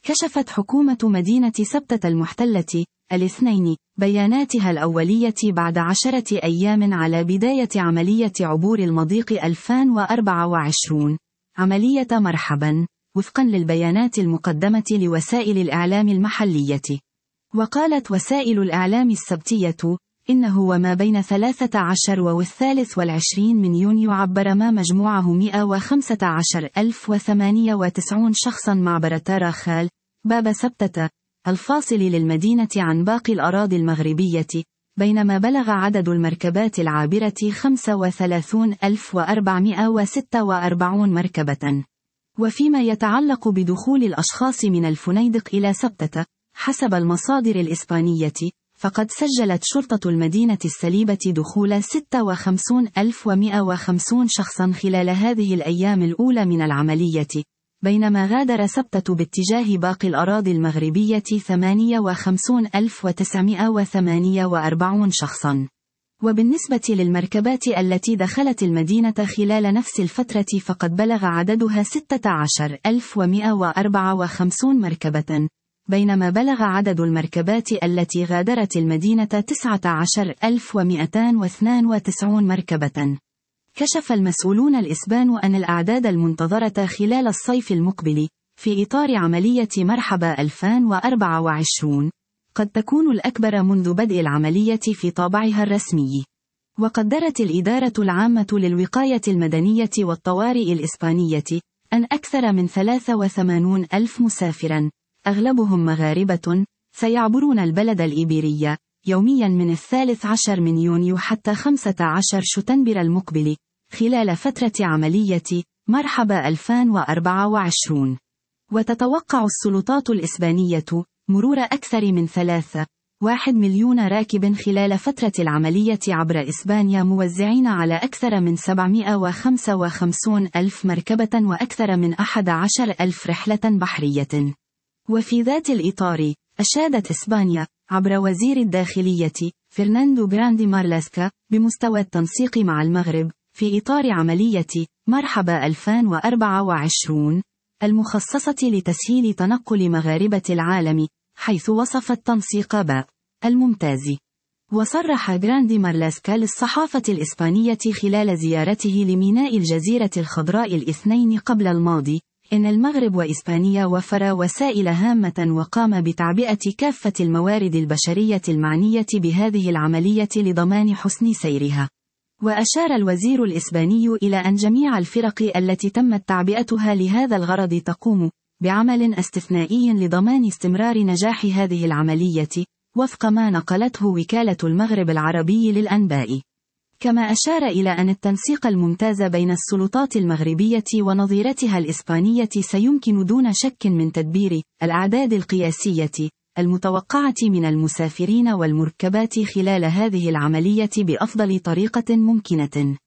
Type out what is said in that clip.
كشفت حكومة مدينة سبتة المحتلة الاثنين بياناتها الأولية بعد 10 أيام على بداية عملية عبور المضيق 2024 عملية مرحبا، وفقا للبيانات المقدمة لوسائل الإعلام المحلية. وقالت وسائل الإعلام السبتية إنه وما بين 13 و23 من يونيو عبر ما مجموعه 115,098 شخصا معبر تاراخال باب سبتة الفاصل للمدينة عن باقي الأراضي المغربية، بينما بلغ عدد المركبات العابرة 35,446 مركبة. وفيما يتعلق بدخول الأشخاص من الفنيدق إلى سبتة، حسب المصادر الإسبانية، فقد سجلت شرطة المدينة السليبة دخول 56,150 شخصا خلال هذه الأيام الأولى من العملية، بينما غادر سبتة باتجاه باقي الأراضي المغربية 58,948 شخصا. وبالنسبة للمركبات التي دخلت المدينة خلال نفس الفترة فقد بلغ عددها 16,154 مركبة، بينما بلغ عدد المركبات التي غادرت المدينة 19,292 مركبة. كشف المسؤولون الإسبان أن الأعداد المنتظرة خلال الصيف المقبل في إطار عملية مرحبا 2024 قد تكون الأكبر منذ بدء العملية في طابعها الرسمي. وقدرت الإدارة العامة للوقاية المدنية والطوارئ الإسبانية أن أكثر من 83,000 مسافرا، أغلبهم مغاربة، سيعبرون البلد الإيبيرية يوميا من 13 من يونيو حتى 15 شتنبر المقبل خلال فترة عملية مرحبا 2024. وتتوقع السلطات الإسبانية مرور أكثر من 3.1 مليون راكب خلال فترة العملية عبر إسبانيا، موزعين على أكثر من 755,000 مركبة وأكثر من 11,000 رحلة بحرية. وفي ذات الإطار، أشادت إسبانيا عبر وزير الداخلية فرناندو جراندي مارلاسكا بمستوى التنسيق مع المغرب في إطار عملية مرحبا 2024 المخصصة لتسهيل تنقل مغاربة العالم، حيث وصف التنسيق الممتاز. وصرح جراندي مارلاسكا للصحافة الإسبانية خلال زيارته لميناء الجزيرة الخضراء الاثنين قبل الماضي إن المغرب وإسبانيا وفر وسائل هامة وقام بتعبئة كافة الموارد البشرية المعنية بهذه العملية لضمان حسن سيرها. وأشار الوزير الإسباني إلى أن جميع الفرق التي تمت تعبئتها لهذا الغرض تقوم بعمل استثنائي لضمان استمرار نجاح هذه العملية، وفق ما نقلته وكالة المغرب العربي للأنباء. كما أشار إلى أن التنسيق الممتاز بين السلطات المغربية ونظيرتها الإسبانية سيمكن دون شك من تدبير الأعداد القياسية المتوقعة من المسافرين والمركبات خلال هذه العملية بأفضل طريقة ممكنة.